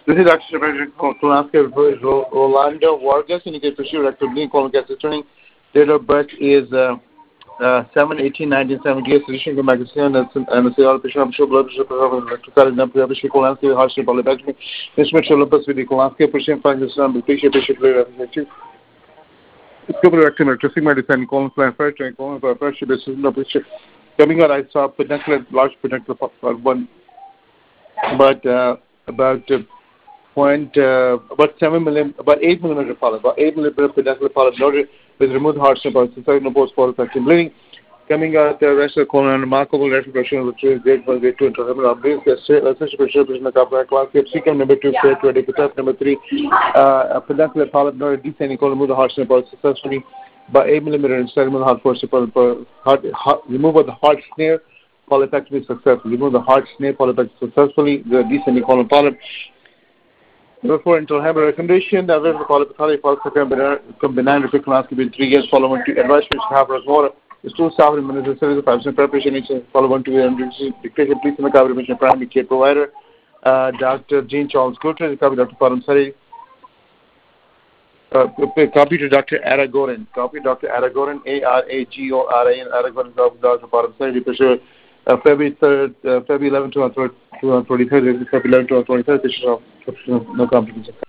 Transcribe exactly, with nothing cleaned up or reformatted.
This is Doctor Kolansky, Rolando Vargas, indicated pursuit rectal bleeding, colon cancer turning. Date of birth is uh, uh, seven eighteen nineteen seventy-eight. Physician from Magazine and the Seattle Bishop, Bishop, Blood Bishop, Electrical, Number, Bishop Kolansky, Hardship, Polypectomy, Instrument, Olympus, with the Kolansky, Persian, Frank, Islam, Bishop, Bishop, Representative. Scope rectum, electricity, medicine, colon, plant, fracture, colon, fracture, basis, no picture. Coming out, I saw potential, large potential, one, but uh, about. Uh, Point uh, about seven million, about eight millimeter polyp, about eight millimeter pedunculated polyp noted with removed heart snip, systemic no post polypectomy bleeding. Coming out the rest of the colon, remarkable retrogression which is grade one, grade two, intrahepatic obvious, essential pressure, pressure, copper, class, secant number two, fair to adipotop, number three, uh, pedunculated polyp noted descending colon, remove the heart snip successfully by eight millimeter and seven millimeter heart force, heart, heart, removal of the heart snare, polypectomy successfully, remove the heart snare, polypectomy successfully, the descending colon polyp. Number four, until have a recommendation that the polypathology for benign repeat colonoscopy in three years, follow one to advice which have as water. The stool staff and minister five percent preparation each follow one to dictation, please in the cover primary care provider. Uh, Doctor Jean Charles Coulter, copy Doctor Param Sari. Uh, copy to Doctor Aragoran. Copy Doctor Aragoran, A R A G O R A N, Aragoran, Doctor Param Sari, Uh, February third, uh, February eleventh, twenty twenty-three, February eleventh, twenty twenty-three, no complications.